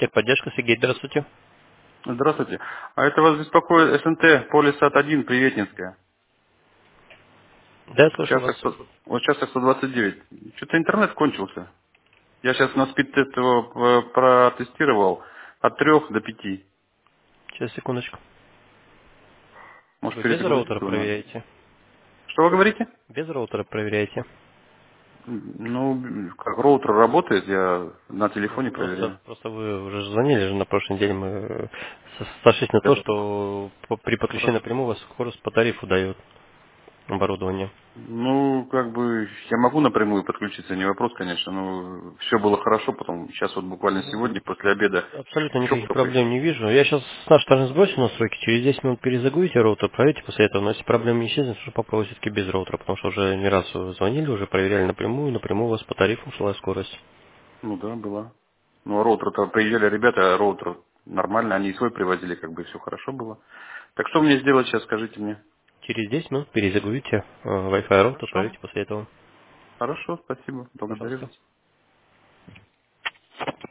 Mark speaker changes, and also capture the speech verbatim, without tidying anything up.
Speaker 1: Техподдержка, Сергей, здравствуйте.
Speaker 2: Здравствуйте. А это вас беспокоит СНТ Полисат один, Приветнинская.
Speaker 1: Да, я слышу вас.
Speaker 2: Участок, сто- вот участок сто двадцать девять. Что-то интернет кончился. Я сейчас на спид-тест его э, протестировал от трех до пяти.
Speaker 1: Сейчас, секундочку.
Speaker 2: Может,
Speaker 1: Вы без роутера
Speaker 2: перезагрузить его надо.
Speaker 1: проверяете?
Speaker 2: Что вы говорите?
Speaker 1: Без роутера проверяете?
Speaker 2: Ну, как роутер работает, я на
Speaker 1: Ну,
Speaker 2: телефоне
Speaker 1: просто,
Speaker 2: проверяю.
Speaker 1: просто вы уже звонили же на прошлой неделе, мы э, со- сошлись на то,
Speaker 2: Это
Speaker 1: что по- при подключении
Speaker 2: хорошо.
Speaker 1: напрямую вас скорость по тарифу дает оборудование.
Speaker 2: Ну, как бы, я могу напрямую подключиться, не вопрос, конечно, но все было хорошо, потом, сейчас вот буквально сегодня, после обеда,
Speaker 1: Абсолютно
Speaker 2: щуп
Speaker 1: никаких
Speaker 2: только.
Speaker 1: проблем не вижу. Я сейчас с нашей стороны сбросил настройки, через десять минут перезагрузите роутер, проверьте после этого. Но если проблем не исчезнет, то попробуйте все-таки без роутера, потому что уже не раз вы звонили, уже проверяли напрямую, напрямую у вас по тарифу шла скорость.
Speaker 2: Ну да, была. Ну, а роутер-то приезжали ребята, а роутер нормально, они и свой привозили, как бы все хорошо было. Так что мне сделать сейчас, скажите мне?
Speaker 1: Через десять минут перезагрузите э, Wi-Fi роутер,
Speaker 2: Хорошо.
Speaker 1: проверьте после этого.
Speaker 2: Хорошо, спасибо. Благодарю
Speaker 1: Пожалуйста.
Speaker 2: вас.